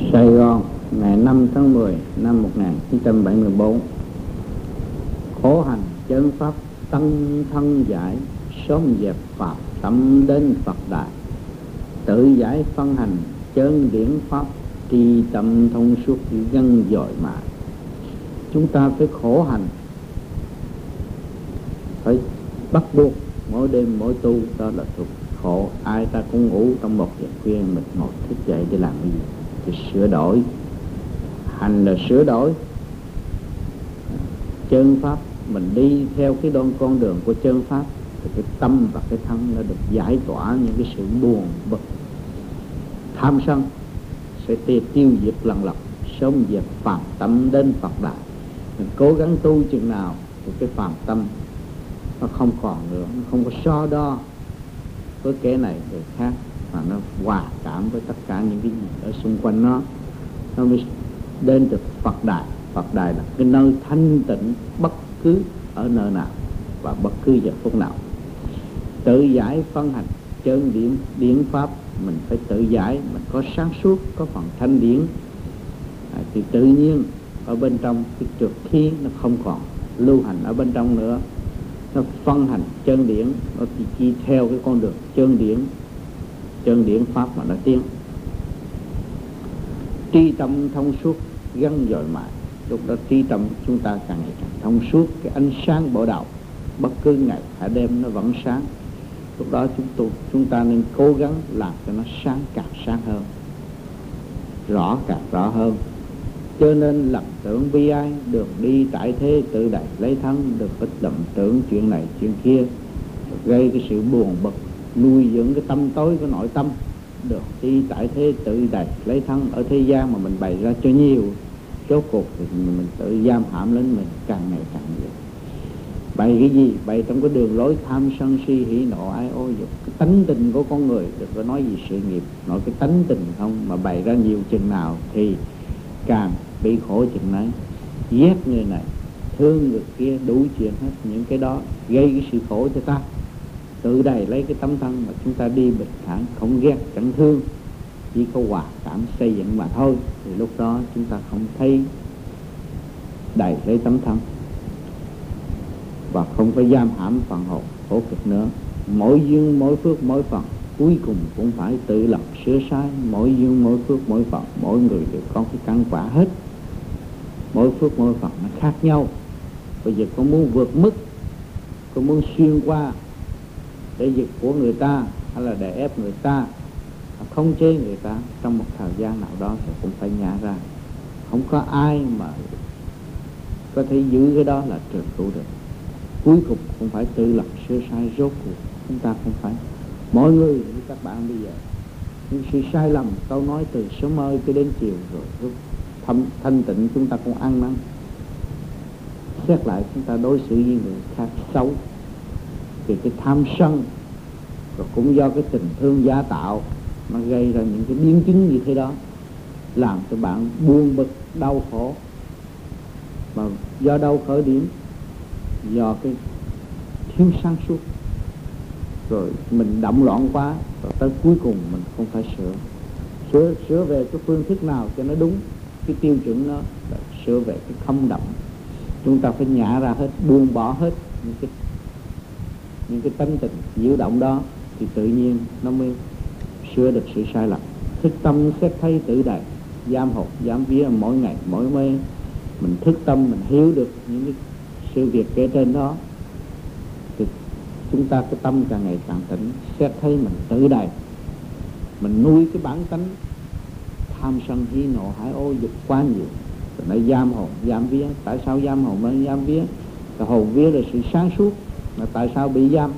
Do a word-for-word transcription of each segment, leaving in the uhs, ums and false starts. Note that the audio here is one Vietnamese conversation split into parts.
Sài Gòn, ngày năm tháng mười năm một nghìn chín trăm bảy mươi tư. Khổ hành chân pháp tăng thân giải, sớm dẹp pháp tâm đến Phật Đài. Tự giải phân hành chân điển pháp, tri tâm thông suốt gân dội mãi. Chúng ta phải khổ hành, phải bắt buộc mỗi đêm mỗi tu, đó là thuộc khổ. Ai ta cũng ngủ trong một giờ khuya, mình ngồi thức dậy để làm cái gì? Thì sửa đổi. Hành là sửa đổi chân pháp. Mình đi theo cái đoạn con đường của chân pháp thì cái tâm và cái thân nó được giải tỏa những cái sự buồn bực, tham sân sẽ tiêu diệt lần lọc, sớm dẹp phàm tâm đến Phật Đài. Mình cố gắng tu chừng nào thì cái phàm tâm nó không còn nữa, nó không có so đo với cái này cái khác, mà nó hòa cảm với tất cả những cái gì ở xung quanh nó. Nó mới đến được Phật Đài. Phật Đài là cái nơi thanh tịnh bất cứ ở nơi nào và bất cứ giờ phút nào. Tự giải phân hành chân điển điển pháp, mình phải tự giải. Mình có sáng suốt, có phần thanh điển à, thì tự nhiên ở bên trong cái trượt khí nó không còn lưu hành ở bên trong nữa. Nó phân hành chân điển, nó chỉ, chỉ theo cái con đường chân điển, chân điển pháp mà nó tiến. Tri tâm thông suốt gân dội mãi. Lúc đó tri tâm chúng ta càng ngày càng thông suốt, cái ánh sáng bộ đầu bất cứ ngày cả đêm nó vẫn sáng. Lúc đó chúng tôi chúng ta nên cố gắng làm cho nó sáng càng sáng hơn, rõ càng rõ hơn. Cho nên lầm tưởng bi ai, đường đi tại thế tự đày lấy thân, được ít lầm tưởng chuyện này chuyện kia, gây cái sự buồn bực, nuôi dưỡng cái tâm tối của nội tâm. Được đi tại thế tự đày lấy thân, ở thế gian mà mình bày ra cho nhiều, rốt cuộc thì mình tự giam hãm lên mình càng ngày càng nhiều. Bày cái gì? Bày trong cái đường lối tham sân si hỉ nộ ái ô dục. Cái tánh tình của con người, đừng có nói gì sự nghiệp, nói cái tánh tình không, mà bày ra nhiều chừng nào thì càng bị khổ chừng nấy. Ghét người này, thương người kia, đủ chuyện hết. Những cái đó gây cái sự khổ cho ta. Tự đầy lấy cái tấm thân mà chúng ta đi bình thản, không ghét, chẳng thương, chỉ có hòa cảm xây dựng mà thôi. Thì lúc đó chúng ta không thấy đầy lấy tấm thân và không phải giam hãm phần hồn khổ cực nữa. Mỗi duyên mỗi phước mỗi phần, cuối cùng cũng phải tự lập sửa sai. Mỗi duyên mỗi phước mỗi phần, mỗi người đều có cái căn quả hết. Mỗi phước mỗi phần nó khác nhau. Bây giờ có muốn vượt mức, có muốn xuyên qua để giật của người ta, hay là để ép người ta, không chế người ta, trong một thời gian nào đó thì cũng phải nhả ra. Không có ai mà có thể giữ cái đó là trường trụ được. Cuối cùng cũng phải tự lập sửa sai. Rốt cuộc chúng ta không phải, mọi người như các bạn bây giờ, những sự sai lầm, câu nói từ sớm ơi cho đến chiều rồi lúc thâm, thanh tịnh chúng ta cũng ăn năn. Xét lại chúng ta đối xử với người khác xấu, thì cái tham sân rồi cũng do cái tình thương giả tạo nó gây ra những cái biến chứng như thế đó, làm cho bạn buồn bực, đau khổ. Mà do đâu khởi điểm? Do cái thiếu sáng suốt, rồi mình động loạn quá, rồi tới cuối cùng mình không phải sửa. Sửa, sửa về cái phương thức nào cho nó đúng cái tiêu chuẩn đó, là sửa về cái không động. Chúng ta phải nhả ra hết, buông bỏ hết những cái những cái tánh tình nhiễu động đó, thì tự nhiên nó mới sửa được sự sai lầm. Thức tâm xét thấy tự đầy, giam hồn giam vía mỗi ngày mỗi mê. Mình thức tâm, mình hiểu được những cái sự việc kể trên đó, thì chúng ta cái tâm càng ngày càng tỉnh. Xét thấy mình tự đầy, mình nuôi cái bản tánh tham sân hỉ nộ hải ô dục quá nhiều, rồi nó giam hồn giam vía. Tại sao giam hồn nó giam vía? Cái hồn vía là sự sáng suốt, mà tại sao bị giam?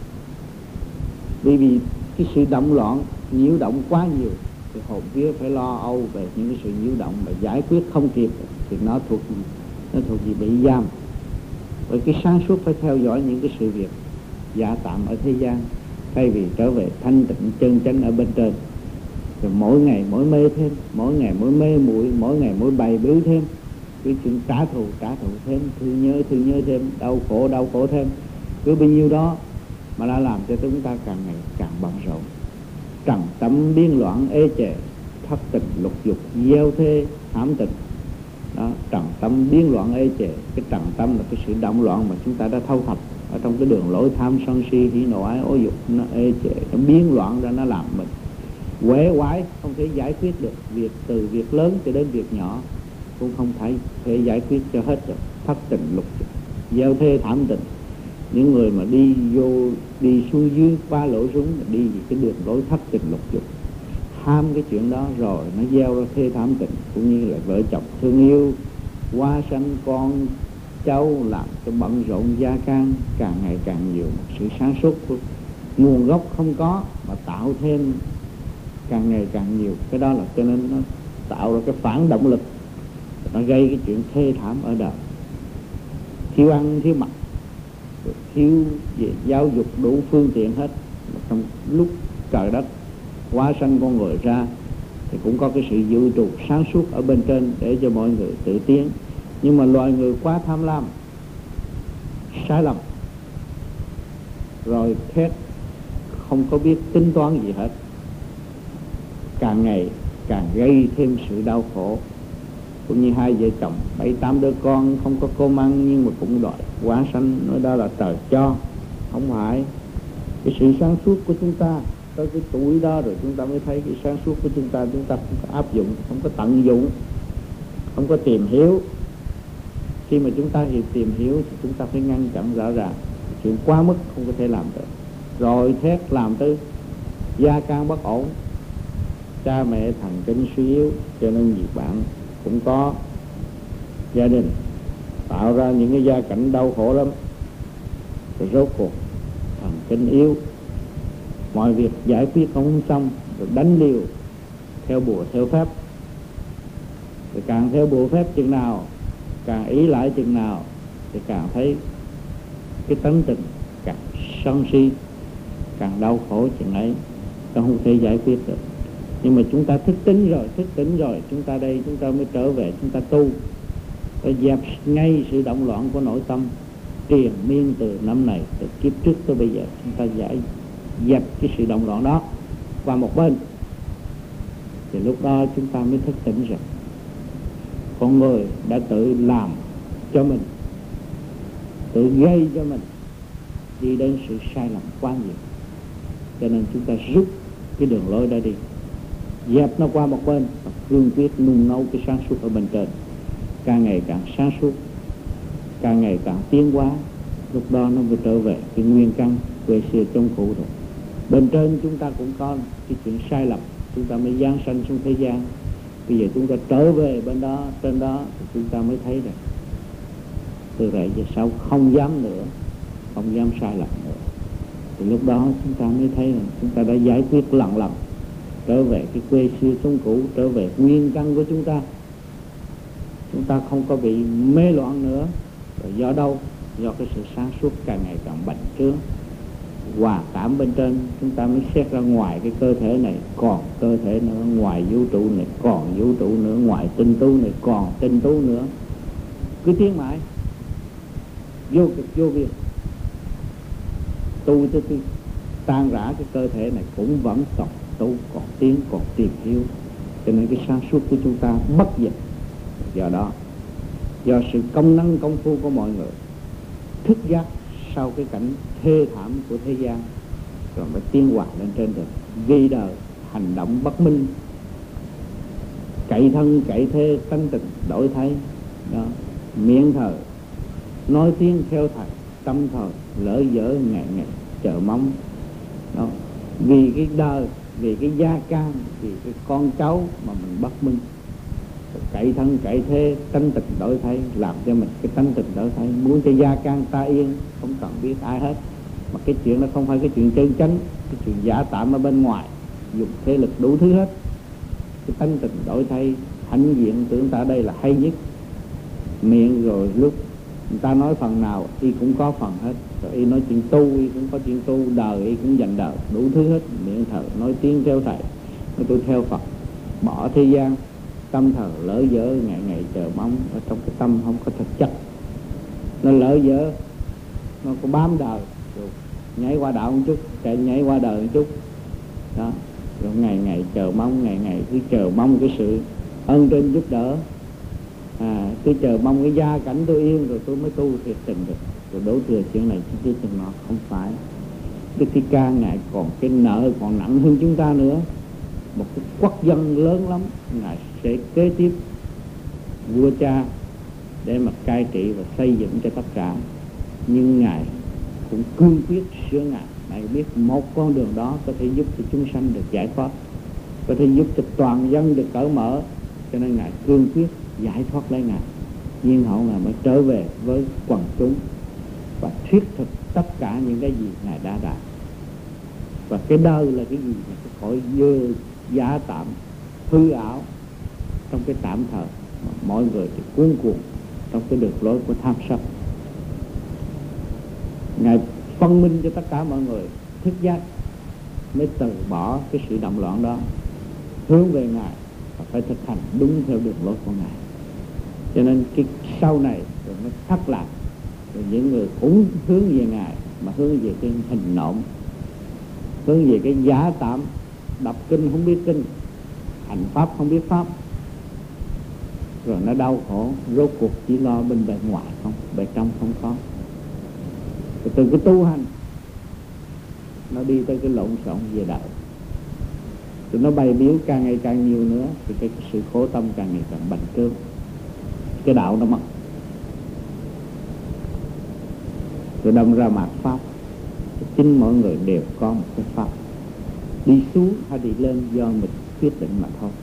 Bởi vì cái sự động loạn, nhiễu động quá nhiều, thì hồn vía phải lo âu về những cái sự nhiễu động mà giải quyết không kịp, thì nó thuộc gì? Nó thuộc gì? Bị giam. Bởi cái sáng suốt phải theo dõi những cái sự việc giả tạm ở thế gian, thay vì trở về thanh tịnh chân chánh ở bên trên. Rồi mỗi ngày mỗi mê thêm, mỗi ngày mỗi mê muội, mỗi ngày mỗi bày biểu thêm cái chuyện trả thù trả thù thêm, thương nhớ thương nhớ thêm, đau khổ đau khổ thêm. Cứ bao nhiêu đó mà đã làm cho chúng ta càng ngày càng bận rộn, trầm tâm biến loạn ê chề, thất tình lục dục, gieo thê thảm tình. Đó, trần tâm biến loạn ê chề. Cái trần tâm là cái sự động loạn mà chúng ta đã thâu thập ở trong cái đường lối tham sân si hỉ nộ ái ố dục. Nó ê chề, nó biến loạn ra, nó làm mình quể quải, không thể giải quyết được. Việc từ việc lớn cho đến việc nhỏ cũng không thể, thể giải quyết cho hết được. Thất tình lục dục, gieo thê thảm tình. Những người mà đi vô đi xuống dưới qua lỗ súng, đi về cái đường lối thất tình lục dục, ham cái chuyện đó rồi nó gieo ra thê thảm tình. Cũng như là vợ chồng thương yêu, hoa sanh con cháu, làm cho bận rộn gia can càng ngày càng nhiều. Sự sáng suốt của nguồn gốc không có mà tạo thêm càng ngày càng nhiều. Cái đó là cho nên nó tạo ra cái phản động lực, nó gây cái chuyện thê thảm ở đời. Thiếu ăn thiếu mặc, thiếu về giáo dục đủ phương tiện hết. Trong lúc trời đất hóa sanh con người ra thì cũng có cái sự dự trù sáng suốt ở bên trên để cho mọi người tự tiến. Nhưng mà loài người quá tham lam, sai lầm, rồi thét không có biết tính toán gì hết, càng ngày càng gây thêm sự đau khổ. Cũng như hai vợ chồng bảy tám đứa con không có cơm ăn nhưng mà cũng đòi quá sanh, nói đó là trời cho. Không phải. Cái sự sáng suốt của chúng ta tới cái tuổi đó rồi chúng ta mới thấy cái sáng suốt của chúng ta. Chúng ta không có áp dụng, không có tận dụng, không có tìm hiểu. Khi mà chúng ta hiểu tìm hiểu thì chúng ta phải ngăn chặn rõ ràng. Chuyện quá mức không có thể làm được. Rồi thét làm tới gia can bất ổn, cha mẹ thần kinh suy yếu. Cho nên nhiều bạn cũng có gia đình tạo ra những cái gia cảnh đau khổ lắm. Rồi rốt cuộc thần kinh yếu, mọi việc giải quyết không xong, rồi đánh liều theo bùa theo phép. Rồi càng theo bùa phép chừng nào, càng ý lại chừng nào, thì càng thấy cái tánh tình càng sân si, càng đau khổ chừng ấy. Ta không thể giải quyết được. Nhưng mà chúng ta thức tỉnh rồi, thức tỉnh rồi, chúng ta đây, chúng ta mới trở về, chúng ta tu, ta dẹp ngay sự động loạn của nội tâm triền miên từ năm này, từ kiếp trước tới bây giờ. Chúng ta giải dẹp cái sự động loạn đó qua một bên, thì lúc đó chúng ta mới thức tỉnh rồi. Con người đã tự làm cho mình, tự gây cho mình đi đến sự sai lầm quá nhiều. Cho nên chúng ta rút cái đường lối đó đi, dẹp nó qua một bên và cương quyết nung nấu cái sáng suốt ở bên trên. Càng ngày càng sáng suốt, càng ngày càng tiến hóa, lúc đó nó mới trở về cái nguyên căn quê xưa trong cũ rồi. Bên trên chúng ta cũng có cái chuyện sai lầm, chúng ta mới giáng sanh xuống thế gian. Bây giờ chúng ta trở về bên đó, trên đó thì chúng ta mới thấy rằng từ vậy về sau không dám nữa, không dám sai lầm nữa. Thì lúc đó chúng ta mới thấy rằng chúng ta đã giải quyết lần lần, trở về cái quê xưa sống cũ, trở về nguyên căn của chúng ta. Chúng ta không có bị mê loạn nữa. Rồi do đâu? Do cái sự sáng suốt càng ngày càng bành trướng, hòa cảm bên trên. Chúng ta mới xét ra ngoài cái cơ thể này còn cơ thể nữa, ngoài vũ trụ này còn vũ trụ nữa, ngoài tinh tú này còn tinh tú nữa. Cứ tiến mãi, vô cực vô biên, tu tới khi tan rã cái cơ thể này cũng vẫn còn tu, còn tiến, còn tìm hiểu. Cho nên cái sáng suốt của chúng ta bất diệt. Do đó, do sự công năng công phu của mọi người thức giác sau cái cảnh thê thảm của thế gian, rồi mới tiến hóa lên trên được. Ghi đời hành động bất minh, cậy thân cậy thế, tánh tình đổi thay đó. Miệng thờ nói tiếng theo thầy, tâm thờ lỡ dở ngày ngày chờ mong đó. Vì cái đời, vì cái gia can, vì cái con cháu mà mình bất minh, cậy thân cậy thế, tánh tình đổi thay, làm cho mình cái tánh tình đổi thay. Muốn cho gia can ta yên, không cần biết ai hết. Mà cái chuyện đó không phải cái chuyện chân chánh, cái chuyện giả tạm ở bên ngoài, dùng thế lực đủ thứ hết. Cái tánh tình đổi thay, hãnh diện tưởng ta đây là hay nhất. Miệng rồi lúc người ta nói phần nào y cũng có phần hết. Rồi y nói chuyện tu y cũng có chuyện tu, đời y cũng dành đời, đủ thứ hết. Miệng thờ nói tiếng theo thầy, nói tôi theo Phật, bỏ thế gian. Tâm thờ lỡ dở ngày ngày chờ mong, ở trong cái tâm không có thực chất. Nó lỡ dở, nó có bám đời, rồi nhảy qua đạo một chút, chạy nhảy qua đời một chút đó. rồi ngày ngày chờ mong, ngày ngày cứ chờ mong cái sự ân trên giúp đỡ, à, cứ chờ mong cái gia cảnh tôi yên rồi tôi mới tu thiệt tình được, rồi đổ thừa chuyện này chuyện kia chừng nọ. Không phải. Đức Thích Ca ngài còn cái nợ còn nặng hơn chúng ta nữa, một cái quốc dân lớn lắm, ngài sẽ kế tiếp vua cha để mà cai trị và xây dựng cho tất cả. Nhưng ngài cũng cương quyết sửa ngài. Ngài biết một con đường đó có thể giúp cho chúng sanh được giải thoát, có thể giúp cho toàn dân được cởi mở, cho nên ngài cương quyết giải thoát lấy ngài. Nhưng hậu ngài mới trở về với quần chúng và thuyết thực tất cả những cái gì ngài đã đạt. Và cái đời là cái gì? Là cái cõi dơ giả tạm hư ảo trong cái tạm thời mà mọi người thì cuốn cuồng trong cái đường lối của tham sân. Ngài phân minh cho tất cả mọi người thức giác, mới từ bỏ cái sự động loạn đó, hướng về ngài và phải thực hành đúng theo đường lối của ngài. Cho nên cái sau này rồi mới thắt lạc, rồi những người cũng hướng về ngài mà hướng về cái hình nộm, hướng về cái giả tạm, đọc kinh không biết kinh, hành pháp không biết pháp, rồi nó đau khổ, rốt cuộc chỉ lo bên bề ngoài không, bề trong không có. Rồi từ cái tu hành nó đi tới cái lộn xộn về đạo, rồi nó bày biếu càng ngày càng nhiều nữa, thì cái, cái sự khổ tâm càng ngày càng bành trướng, cái đạo nó mất. Rồi đâm ra mạt pháp. Chính mọi người đều có một cái pháp, đi xuống hay đi lên do mình quyết định mà thôi.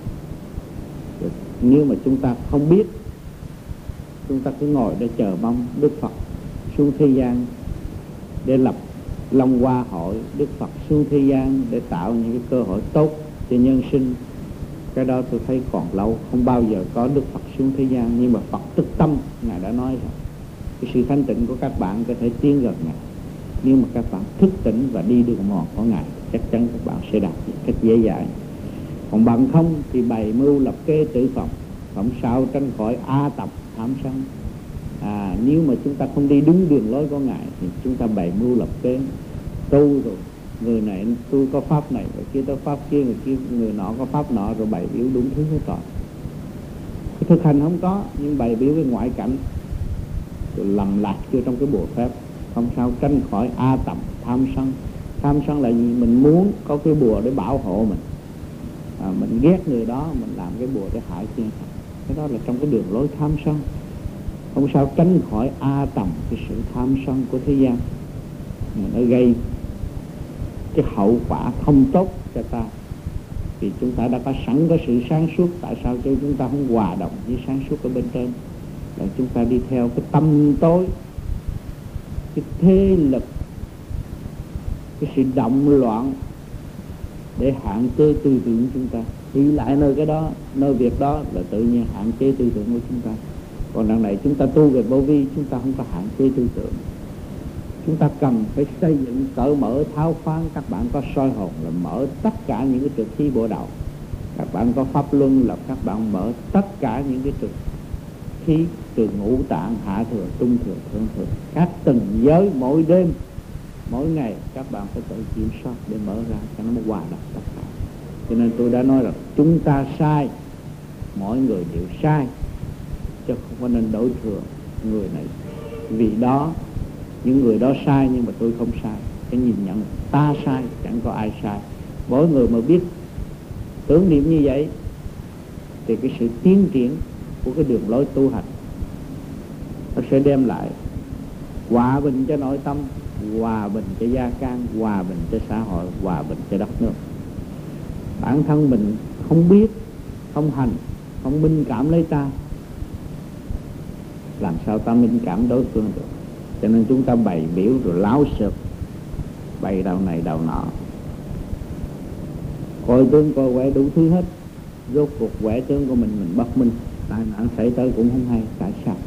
Rồi nếu mà chúng ta không biết, chúng ta cứ ngồi để chờ mong Đức Phật xuống thế gian để lập Long Hoa hội, Đức Phật xuống thế gian để tạo những cái cơ hội tốt cho nhân sinh. Cái đó tôi thấy còn lâu, không bao giờ có Đức Phật xuống thế gian. Nhưng mà Phật tức tâm, ngài đã nói rồi, cái sự thanh tịnh của các bạn có thể tiến gần ngài. Nếu mà các bạn thức tỉnh và đi đường mòn của ngài, chắc chắn các bạn sẽ đạt một cách dễ dàng. Còn bằng không thì bày mưu lập kế tự phòng, không sao tránh khỏi a tập tham sân. À, nếu mà chúng ta không đi đúng đường lối của ngài thì chúng ta bày mưu lập kế, tu rồi người này tôi có pháp này, người kia có pháp kia, người kia người nọ có pháp nọ, rồi bày biểu đúng thứ hết rồi. Cái thực hành không có, nhưng bày biểu cái ngoại cảnh rồi lầm lạc vô trong cái bộ phép, không sao tránh khỏi a tầm tham sân. Tham sân là gì? Mình muốn có cái bùa để bảo hộ mình, à, mình ghét người đó, mình làm cái bùa để hại kia. Cái đó là trong cái đường lối tham sân. Không sao tránh khỏi a tầm cái sự tham sân của thế gian, nó gây cái hậu quả không tốt cho ta. Vì chúng ta đã có sẵn có sự sáng suốt, tại sao cho chúng ta không hòa đồng với sáng suốt ở bên trên? Là chúng ta đi theo cái tâm tối, cái thế lực, cái sự động loạn để hạn chế tư tưởng chúng ta. Đi lại nơi cái đó, nơi việc đó là tự nhiên hạn chế tư tưởng của chúng ta. Còn đằng này chúng ta tu về vô vi, chúng ta không có hạn chế tư tưởng. Chúng ta cần phải xây dựng cởi mở tháo khoáng. Các bạn có soi hồn là mở tất cả những cái trực khí bộ đầu. Các bạn có pháp luân là các bạn mở tất cả những cái trực khí từ ngũ tạng, hạ thừa, trung thừa, thượng thừa. Các từng giới mỗi đêm, mỗi ngày các bạn phải tự kiểm soát để mở ra cho nó hòa đồng tất cả. Cho nên tôi đã nói là chúng ta sai, mọi người đều sai, chứ không có nên đổi thừa người này. Vì đó những người đó sai nhưng mà tôi không sai. Cái nhìn nhận ta sai, chẳng có ai sai. Mỗi người mà biết tưởng niệm như vậy thì cái sự tiến triển của cái đường lối tu hành nó sẽ đem lại hòa bình cho nội tâm, hòa bình cho gia can, hòa bình cho xã hội, hòa bình cho đất nước. Bản thân mình không biết, không hành, không minh cảm lấy ta, làm sao ta minh cảm đối phương được? Cho nên chúng ta bày biểu rồi láo xược, bày đầu này đầu nọ, coi tướng coi quẻ đủ thứ hết. Rốt cuộc quẻ tướng của mình mình bất minh, tai nạn xảy tới cũng không hay. Tại sao?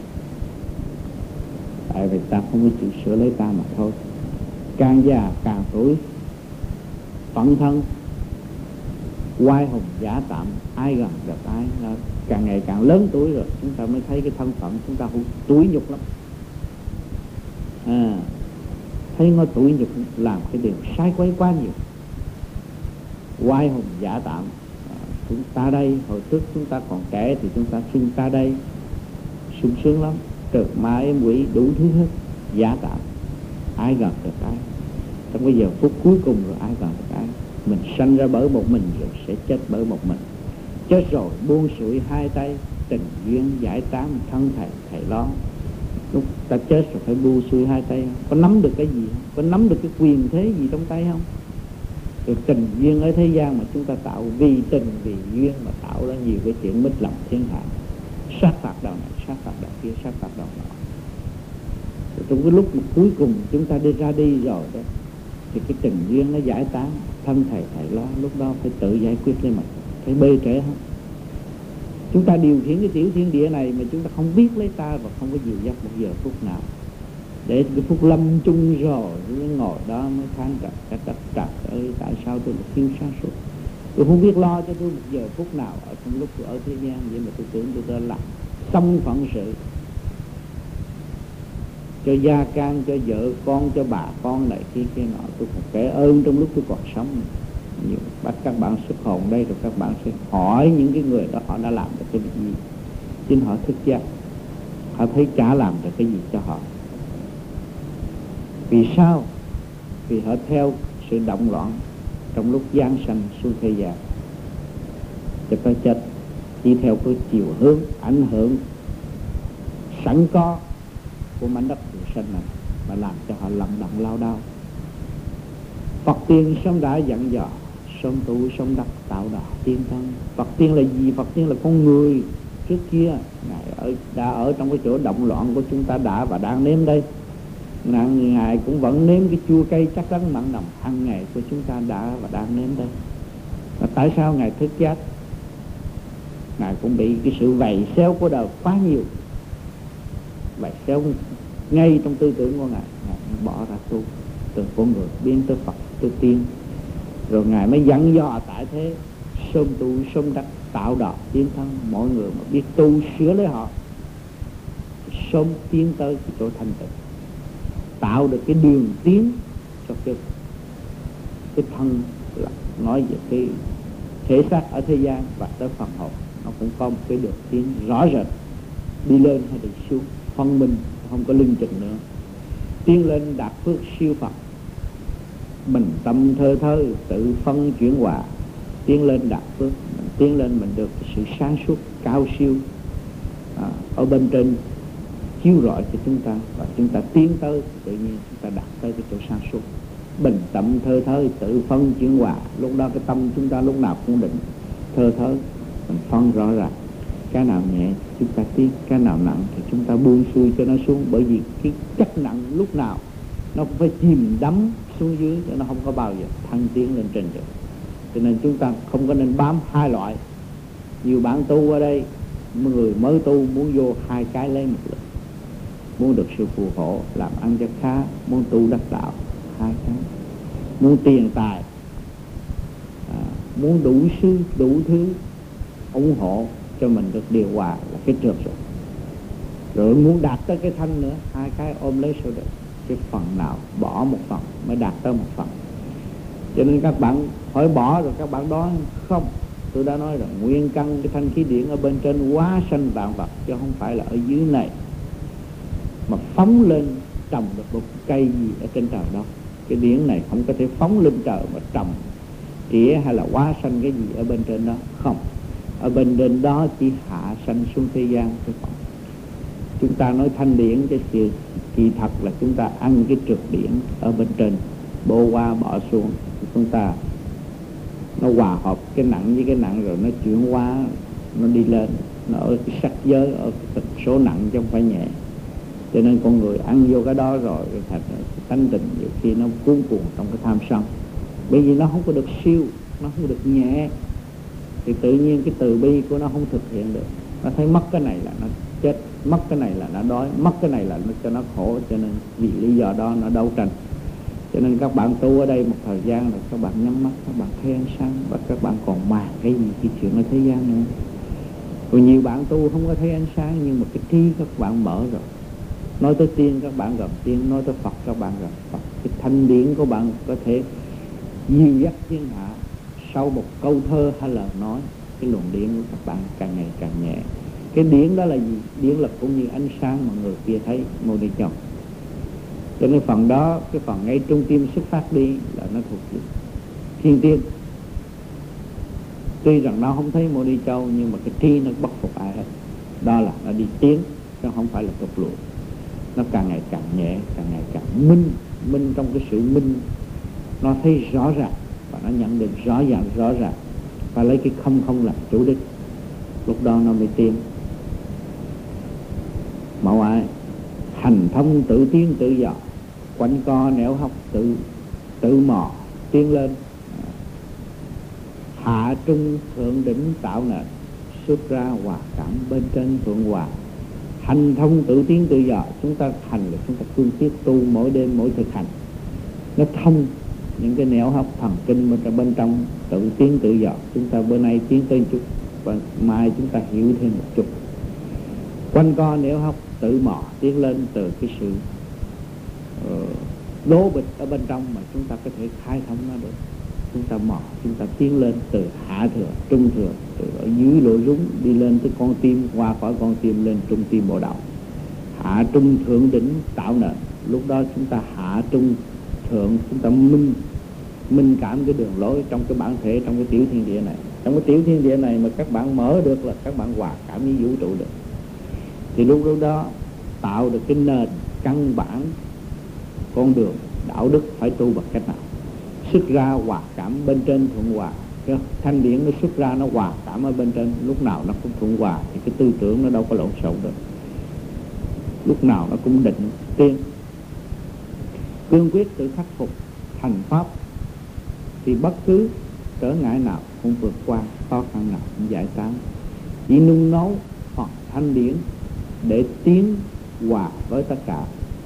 Tại vì ta không có chịu sửa lấy ta mà thôi. Càng già càng tuổi phận thân, oai hùng giả tạm, ai gần gặp ai. Càng ngày càng lớn tuổi rồi chúng ta mới thấy cái thân phận chúng ta hữu tuổi nhục lắm. À, thấy nó tuổi nhục làm cái điều sai quấy quá nhiều. oai hùng giả tạm. À, chúng ta đây, hồi trước chúng ta còn trẻ thì chúng ta xưng ta đây, sung sướng lắm, trượt ma êm quỷ đủ thứ hết, giả tạm, ai gần được ai. Trong bây giờ phút cuối cùng rồi ai gần được ai. Mình sanh ra bởi một mình rồi sẽ chết bởi một mình. Chết rồi buông xuôi hai tay, tình duyên giải tán thân thầy thầy lo. Lúc ta chết rồi phải buông xuôi hai tay. Có nắm được cái gì không? Có nắm được cái quyền thế gì trong tay không? Rồi tình duyên ở thế gian mà chúng ta tạo, vì tình vì duyên mà tạo ra nhiều cái chuyện mít lòng thiên hạ. Sát phạt đầu này, sát phạt đầu kia, sát phạt đầu nọ. Rồi trong cái lúc mà cuối cùng chúng ta đi ra đi rồi đó, thì cái tình duyên nó giải tán, thân thầy thầy lo. Lúc đó phải tự giải quyết lấy mình. Phải bê trễ không? Chúng ta điều khiển cái tiểu thiên địa này mà chúng ta không biết lấy ta và không có dìu dắt một giờ phút nào. Để cái phút lâm chung rồi mới ngồi đó mới than trật trật trật trật ơi, tại sao tôi lại thiếu sáng suốt, tôi không biết lo cho tôi một giờ phút nào ở trong lúc tôi ở thế gian. Vậy mà tôi tưởng tôi đã làm xong phận sự cho gia can, cho vợ con, cho bà con này kia kia nọ. Tôi còn kể ơn trong lúc tôi còn sống. Nhiều bắt các bạn xuất hồn đây rồi các bạn sẽ hỏi những cái người đó họ đã làm được cái gì. Chính họ thức giác, họ thấy chả làm được cái gì cho họ. Vì sao? Vì họ theo sự động loạn trong lúc giáng sanh xuống thế gian, cho cái chết chỉ theo cái chiều hướng ảnh hưởng sẵn có của mảnh đất trường sinh này mà làm cho họ lầm động lao đao. Phật tiên sớm đã dặn dò, sớm tu sớm đắc tạo đạo tiên thân. Phật tiên là gì? Phật tiên là con người. Trước kia Ngài ở, đã ở trong cái chỗ động loạn của chúng ta đã và đang nếm đây. Ngài cũng vẫn nếm cái chua cay chắc đắng mặn nồng hàng ngày của chúng ta đã và đang nếm đây. Và tại sao Ngài thức giác? Ngài cũng bị cái sự vầy xéo của đời quá nhiều, vầy xéo ngay trong tư tưởng của Ngài. Ngài bỏ ra tu từ con người biến tới Phật tới tiên. Rồi Ngài mới dặn dò tại thế, sớm tu sớm đắc tạo đạo tiến thân. Mọi người mà biết tu sửa lấy họ, sớm tiến tới cái chỗ thanh tịnh, tạo được cái đường tiến cho cái, cái thân là nói về cái thể xác ở thế gian và tới phần hồn. Nó cũng có một cái đường tiến rõ rệt, đi lên hay đi xuống, phân minh, không có lưng chừng nữa. Tiến lên đạt phước siêu Phật, bình tâm thơ thơ tự phân chuyển hòa. Tiến lên đạt phước, mình tiến lên mình được sự sáng suốt cao siêu à, ở bên trên chiếu rọi cho chúng ta, và chúng ta tiến tới tự nhiên chúng ta đạt tới cái chỗ sáng suốt. Bình tâm thơ thơ tự phân chuyển hòa. Lúc đó cái tâm chúng ta lúc nào cũng định thơ thơ, mình phân rõ ràng. Cái nào nhẹ chúng ta tiến, cái nào nặng thì chúng ta buông xuôi cho nó xuống. Bởi vì cái chất nặng lúc nào nó cũng phải chìm đắm xuống dưới, cho nó không có bao giờ thăng tiến lên trên được. Cho nên chúng ta không có nên bám hai loại. Nhiều bạn tu ở đây, người mới tu muốn vô hai cái lấy một lượt, muốn được sự phù hộ làm ăn cho khá, muốn tu đắc đạo hai cái, muốn tiền tài à, muốn đủ sư đủ thứ ủng hộ cho mình được điều hòa là cái trượt rồi. Rồi muốn đạt tới cái thanh nữa, hai cái ôm lấy sao được. Cái phần nào bỏ một phần mới đạt tới một phần. Cho nên các bạn hỏi bỏ rồi các bạn nói không. Tôi đã nói rồi, nguyên căn cái thanh khí điển ở bên trên quá sanh vạn vật, chứ không phải là ở dưới này mà phóng lên trồng được một cây gì ở trên trời đâu. Cái điển này không có thể phóng lên trời mà trồng tỉa hay là quá sanh cái gì ở bên trên đó. Không, ở bên trên đó chỉ hạ sanh xuống thế gian thôi. Chúng ta nói thanh điển cái sự kỳ thật là chúng ta ăn cái trượt điển ở bên trên, bô qua bỏ xuống. Chúng ta nó hòa hợp cái nặng với cái nặng rồi nó chuyển hóa, nó đi lên, nó ở cái sắc giới, ở cái tần số nặng chứ không phải nhẹ. Cho nên con người ăn vô cái đó rồi thật tánh tình nhiều khi nó cuốn cuồng trong cái tham sân. Bởi vì nó không có được siêu, nó không được nhẹ, thì tự nhiên cái từ bi của nó không thực hiện được. Nó thấy mất cái này là nó chết, mất cái này là nó đói, mất cái này là nó cho nó khổ. Cho nên vì lý do đó nó đấu tranh. Cho nên các bạn tu ở đây một thời gian rồi các bạn nhắm mắt, các bạn thấy ánh sáng, và các bạn còn màng cái gì cái chuyện ở thế gian nữa. Rồi nhiều bạn tu không có thấy ánh sáng, nhưng mà cái trí các bạn mở rồi. Nói tới tiên các bạn gặp tiên, nói tới Phật các bạn gặp Phật. Cái thanh điển của bạn có thể dìu dắt thiên hạ sau một câu thơ hay lời nói, cái luồng điển của các bạn càng ngày càng nhẹ. Cái điển đó là gì? Điển là cũng như ánh sáng mà người kia thấy Mô Ni Châu. Cho nên phần đó, cái phần ngay trung tim xuất phát đi là nó thuộc về thiên tiên. Tuy rằng nó không thấy Mô Ni Châu, nhưng mà cái tri nó bất phục ai hết. Đó là nó đi tiến, chứ không phải là tục lụa. Nó càng ngày càng nhẹ, càng ngày càng minh. Minh trong cái sự minh, nó thấy rõ ràng và nó nhận định rõ ràng rõ ràng, và lấy cái không không làm chủ đích. Lúc đó nó mới tiến. Mẫu ai hành thông tự tiến tự dò, quanh co nẻo hóc tự tự mò tiến lên, hạ trung thượng đỉnh tạo nền, xuất ra hòa cảm bên trên thượng hòa. Hành thông tự tiến tự dò, chúng ta hành là chúng ta cương quyết tu mỗi đêm mỗi thực hành, nó thông những cái nẻo hóc thần kinh bên, bên trong, tự tiến tự dò. Chúng ta bữa nay tiến tới chút, và mai chúng ta hiểu thêm một chút. Quanh co nẻo hóc tự mò tiến lên từ cái sự uh, lố bịch ở bên trong mà chúng ta có thể khai thông nó được. Chúng ta mò, chúng ta tiến lên từ hạ thừa, trung thừa, từ ở dưới lỗ rúng đi lên tới con tim, qua khỏi con tim lên trung tim bộ đầu. Hạ trung thượng đỉnh tạo nền. Lúc đó chúng ta hạ trung thượng, chúng ta minh minh cảm cái đường lối trong cái bản thể, trong cái tiểu thiên địa này. Trong cái tiểu thiên địa này mà các bạn mở được là các bạn hòa cảm với vũ trụ được. Thì lúc đó tạo được cái nền căn bản con đường đạo đức phải tu bằng cách nào. Xuất ra hòa cảm bên trên thuận hòa. Cái thanh điển nó xuất ra, nó hòa cảm ở bên trên, lúc nào nó cũng thuận hòa, thì cái tư tưởng nó đâu có lộn xộn được. Lúc nào nó cũng định tiên. Cương quyết tự khắc phục thành pháp, thì bất cứ trở ngại nào cũng vượt qua, khó khăn nào cũng giải tán. Chỉ nung nấu hoặc thanh điển để tiến hòa với tất cả.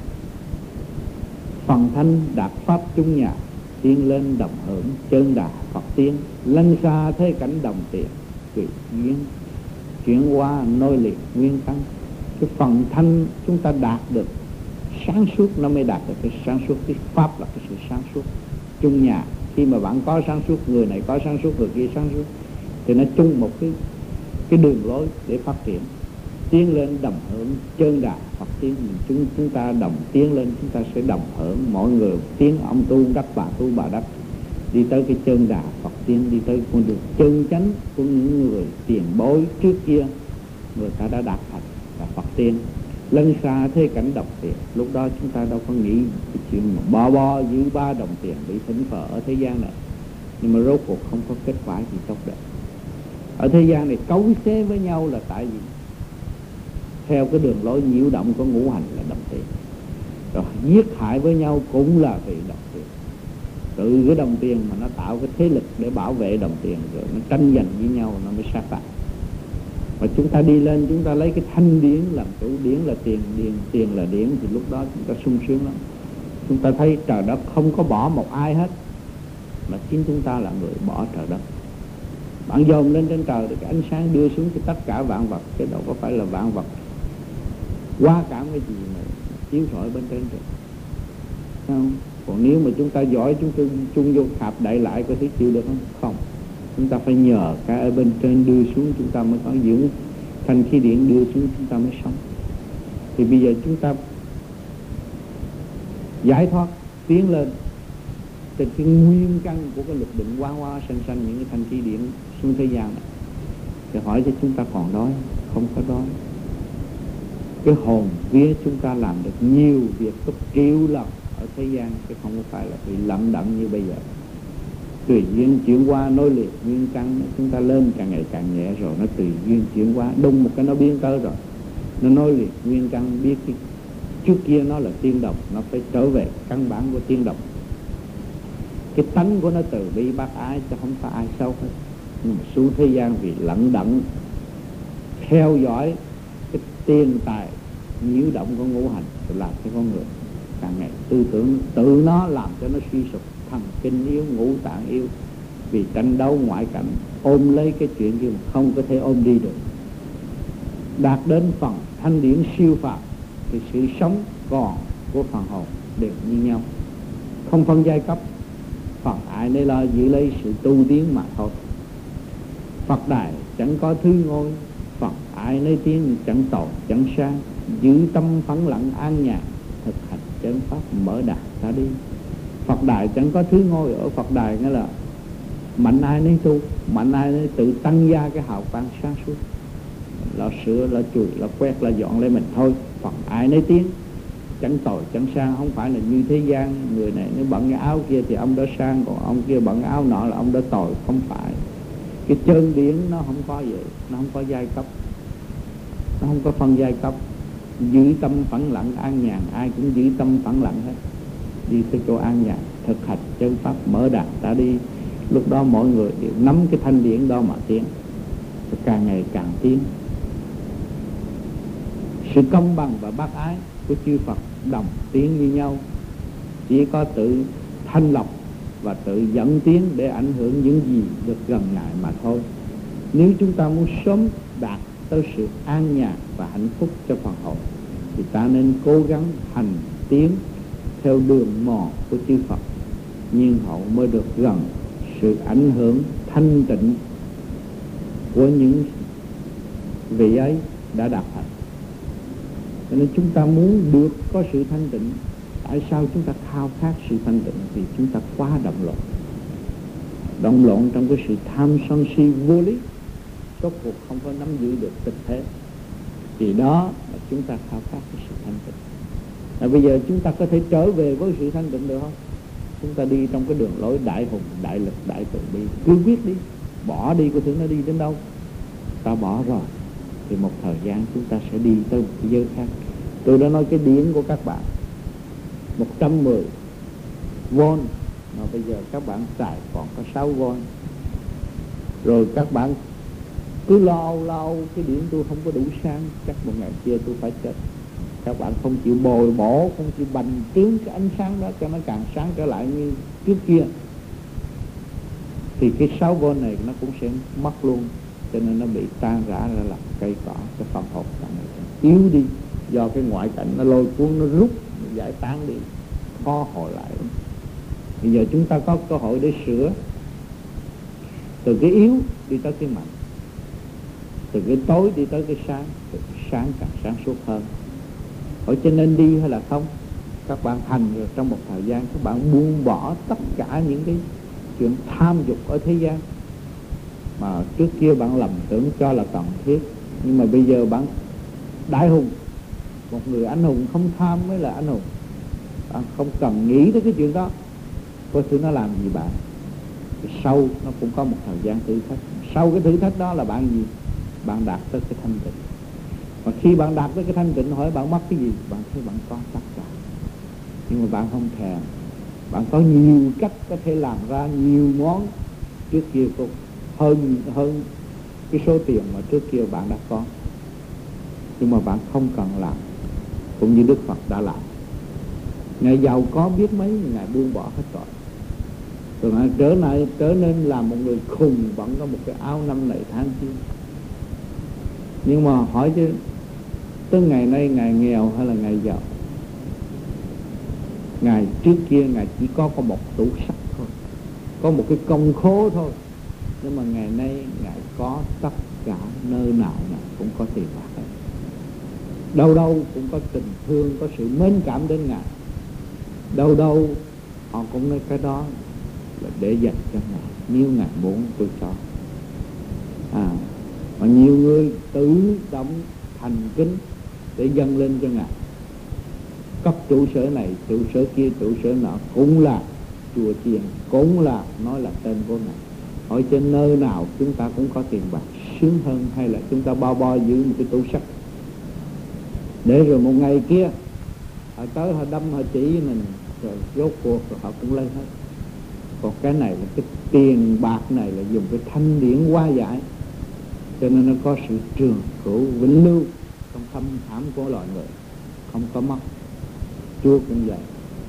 Phần thanh đạt pháp chung nhà, tiến lên đồng hưởng chân đà Phật tiên. Lân xa thế cảnh đồng tiền, tùy duyên chuyển qua nối liền nguyên căn. Cái phần thanh chúng ta đạt được sáng suốt, nó mới đạt được cái sáng suốt. Cái pháp là cái sự sáng suốt chung nhà. Khi mà bạn có sáng suốt, người này có sáng suốt, người kia sáng suốt, thì nó chung một cái cái đường lối để phát triển. Tiến lên đồng hưởng chân đà Phật tiến. Chúng, chúng ta đồng tiến lên, chúng ta sẽ đồng hưởng. Mọi người tiến, ông tu đắc, bà tu bà đắc, đi tới cái chân đà Phật tiến, đi tới con đường chân chánh của những người tiền bối trước kia, người ta đã đạt thành là Phật tiên. Lân xa thế cảnh đồng tiền. Lúc đó chúng ta đâu có nghĩ cái chuyện mà bo bo giữ ba đồng tiền bị thỉnh phở ở thế gian này. Nhưng mà rốt cuộc không có kết quả gì tốt đẹp. Ở thế gian này cấu xé với nhau là tại vì theo cái đường lối nhiễu động của ngũ hành là đồng tiền. Rồi giết hại với nhau cũng là vì đồng tiền. Từ cái đồng tiền mà nó tạo cái thế lực để bảo vệ đồng tiền, rồi nó tranh giành với nhau, nó mới sát hại. Và chúng ta đi lên, chúng ta lấy cái thanh điển làm chủ. Điển là tiền, điển, tiền là điển, thì lúc đó chúng ta sung sướng lắm. Chúng ta thấy trời đất không có bỏ một ai hết, mà chính chúng ta là người bỏ trời đất. Bạn dồn lên trên trời, cái ánh sáng đưa xuống cho tất cả vạn vật, chứ đâu có phải là vạn vật qua cảm cái gì mà chiếu rọi bên trên rồi. Không? Còn nếu mà chúng ta giỏi, chúng ta chung vô khạp đại lại có thể chịu được không? Không. Chúng ta phải nhờ cái ở bên trên đưa xuống, chúng ta mới có dưỡng thanh khí điển đưa xuống, chúng ta mới sống. Thì bây giờ chúng ta giải thoát, tiến lên từ cái nguyên căn của cái lực định hoa hoa sanh sanh những cái thanh khí điển xuống thế gian này. Thì hỏi cho chúng ta còn đói? Không có đói. Cái hồn vía chúng ta làm được nhiều việc gấp triệu lần ở thế gian, chứ không phải là bị lận đận như bây giờ. Tùy duyên chuyển qua nối liền nguyên căn, chúng ta lên càng ngày càng nhẹ rồi, nó tùy duyên chuyển qua, đùng một cái nó biến tới rồi, nó nối liền nguyên căn. Biết cái trước kia nó là tiên đồng, nó phải trở về căn bản của tiên đồng. Cái tánh của nó từ bi bác ái, chứ không phải ai xấu hết. Nhưng mà xuống thế gian vì lận đận theo dõi cái tiền tài nhiễu động của ngũ hành, rồi làm cho con người càng ngày tư tưởng tự nó làm cho nó suy sụp, thần kinh yếu, ngũ tạng yếu, vì tranh đấu ngoại cảnh, ôm lấy cái chuyện gì mà không có thể ôm đi được. Đạt đến phần thanh điển siêu phàm thì sự sống còn của phần hồn đều như nhau, không phân giai cấp. Phần ai ai nấy lo giữ lấy sự tu tiến mà thôi. Phật đài chẳng có thứ ngôi, Phật ai nấy tiến chẳng tội chẳng sang. Giữ tâm phẳng lặng an nhàn, thực hành chân pháp mở đạt ta đi. Phật đài chẳng có thứ ngôi, ở Phật đài nghĩa là mạnh ai nấy tu, mạnh ai nấy tự tăng gia cái hào quang sáng suốt. Là sửa, là chùi, là quét, là dọn lấy mình thôi. Phật ai nấy tiến, chẳng tội chẳng sang. Không phải là như thế gian, người này nếu bận cái áo kia thì ông đó sang, còn ông kia bận áo nọ là ông đó tội. Không phải. Cái chân điển nó không có vậy, nó không có giai cấp, nó không có phân giai cấp. Giữ tâm phẳng lặng an nhàn, ai cũng giữ tâm phẳng lặng hết, đi tới chỗ an nhàn, thực hành chân pháp mở đạt ta đi. Lúc đó mọi người đều nắm cái thanh điển đó mà tiến, càng ngày càng tiến. Sự công bằng và bác ái của chư Phật đồng tiến như nhau, chỉ có tự thanh lọc và tự dẫn tiến để ảnh hưởng những gì được gần Ngài mà thôi. Nếu chúng ta muốn sớm đạt tới sự an nhàn và hạnh phúc cho phần hồn thì ta nên cố gắng hành tiến theo đường mòn của chư Phật, nhiên hậu mới được gần sự ảnh hưởng thanh tịnh của những vị ấy đã đạt thành. Cho nên chúng ta muốn được có sự thanh tịnh. Tại sao chúng ta khao khát sự thanh tịnh? Vì chúng ta quá động loạn, động loạn trong cái sự tham sân si vô lý, rốt cuộc không có nắm giữ được thực thế. Thì đó là chúng ta khao khát cái sự thanh tịnh. Và bây giờ chúng ta có thể trở về với sự thanh tịnh được không? Chúng ta đi trong cái đường lối đại hùng, đại lực, đại từ bi, cứ quyết đi, bỏ đi, có thứ nó đi đến đâu. Ta bỏ rồi thì một thời gian chúng ta sẽ đi tới một cái giới khác. Tôi đã nói cái điển của các bạn một trăm mười vôn, mà bây giờ các bạn xài còn có sáu vôn. Rồi các bạn cứ lo lo cái điển tôi không có đủ sáng, chắc một ngày kia tôi phải chết. Các bạn không chịu bồi bổ, không chịu bành trướng cái ánh sáng đó cho nó càng sáng trở lại như trước kia, thì cái sáu vôn này nó cũng sẽ mất luôn. Cho nên nó bị tan rã ra làm cây cỏ, cái phần hồn càng ngày càng yếu đi. Do cái ngoại cảnh nó lôi cuốn, nó rút, nó giải tán đi, khó hồi lại. Bây giờ chúng ta có cơ hội để sửa, từ cái yếu đi tới cái mạnh, từ cái tối đi tới cái sáng, từ cái sáng càng sáng suốt hơn. Hỏi cho nên đi hay là không? Các bạn hành rồi trong một thời gian các bạn buông bỏ tất cả những cái chuyện tham dục ở thế gian mà trước kia bạn lầm tưởng cho là cần thiết. Nhưng mà bây giờ bạn đại hùng, một người anh hùng không tham mới là anh hùng. Bạn không cần nghĩ tới cái chuyện đó, có thứ nó làm gì bạn. Sau nó cũng có một thời gian thử thách. Sau cái thử thách đó là bạn gì? Bạn đạt tới cái thanh tịnh. Và khi bạn đạt tới cái thanh tịnh, hỏi bạn mất cái gì? Bạn thấy bạn có tất cả. Nhưng mà bạn không thèm. Bạn có nhiều cách có thể làm ra nhiều món trước kia cũng hơn hơn cái số tiền mà trước kia bạn đã có. Nhưng mà bạn không cần làm, cũng như Đức Phật đã làm. Ngài giàu có biết mấy, Ngài buông bỏ hết rồi. Rồi Ngài trở lại trở nên là một người khùng, vẫn có một cái áo năm này tháng kia. Nhưng mà hỏi chứ tới ngày nay Ngài nghèo hay là Ngài giàu? Ngài trước kia Ngài chỉ có có một tủ sắt thôi, có một cái công khố thôi. Nhưng mà ngày nay Ngài có tất cả, nơi nào Ngài cũng có tiền bạc hết. Đâu đâu cũng có tình thương, có sự mến cảm đến Ngài. Đâu đâu họ cũng nói cái đó là để dành cho Ngài, nếu Ngài muốn tôi cho. À, mà nhiều người tự động thành kính để dâng lên cho Ngài. Cấp trụ sở này, trụ sở kia, trụ sở nọ, cũng là chùa chiền, cũng là nói là tên của Ngài. Hỏi trên nơi nào chúng ta cũng có tiền bạc sướng hơn, hay là chúng ta bao bo giữ một cái tủ sắt để rồi một ngày kia họ tới họ đâm họ chỉ mình rồi rốt cuộc rồi họ cũng lấy hết. Còn cái này là cái tiền bạc này là dùng cái thanh điển hóa giải, cho nên nó có sự trường cửu vĩnh lưu trong thâm thẳm của loài người, không có mất. Chúa cũng vậy,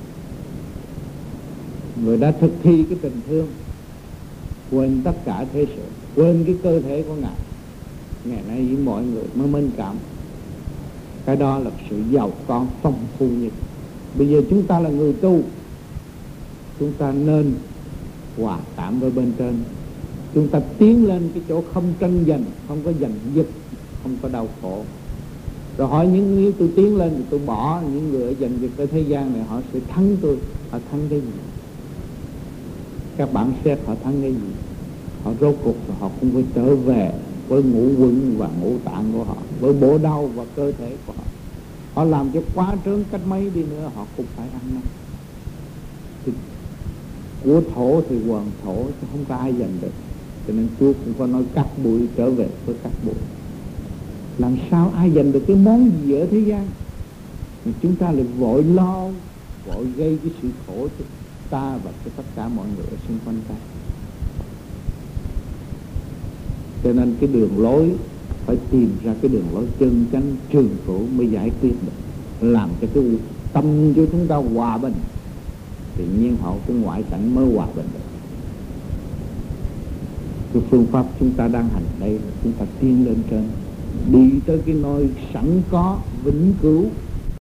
người đã thực thi cái tình thương, quên tất cả thế sự, quên cái cơ thể của Ngài. Ngày nay với mọi người mới mến cảm. Cái đó là sự giàu có phong phú nhất. Bây giờ chúng ta là người tu, chúng ta nên hòa cảm với bên trên. Chúng ta tiến lên cái chỗ không tranh giành, không có giành giật, không có đau khổ. Rồi hỏi những nếu tôi tiến lên thì tôi bỏ những người ở giành giật ở thế gian này, họ sẽ thắng tôi. Họ thắng cái gì? Các bạn xét họ thắng cái gì? Họ rốt cuộc rồi họ cũng phải trở về với ngũ quẩn và ngũ tạng của họ, với bộ đau và cơ thể của họ. Họ làm cho quá trớn cách mấy đi nữa họ cũng phải ăn năn. Thì của thổ thì hoàn thổ, chứ không có ai giành được. Cho nên Chúa cũng có nói cắt bụi trở về với cắt bụi. Làm sao ai giành được cái món gì ở thế gian mà chúng ta lại vội lo, vội gây cái sự khổ cho ta và cho tất cả mọi người ở xung quanh ta. Cho nên cái đường lối phải tìm ra cái đường lối chân chánh trường cửu mới giải quyết được, làm cho cái tâm của chúng ta hòa bình, tự nhiên họ cái ngoại cảnh mới hòa bình được. Cái phương pháp chúng ta đang hành đây là chúng ta tiến lên trên, đi tới cái nơi sẵn có vĩnh cửu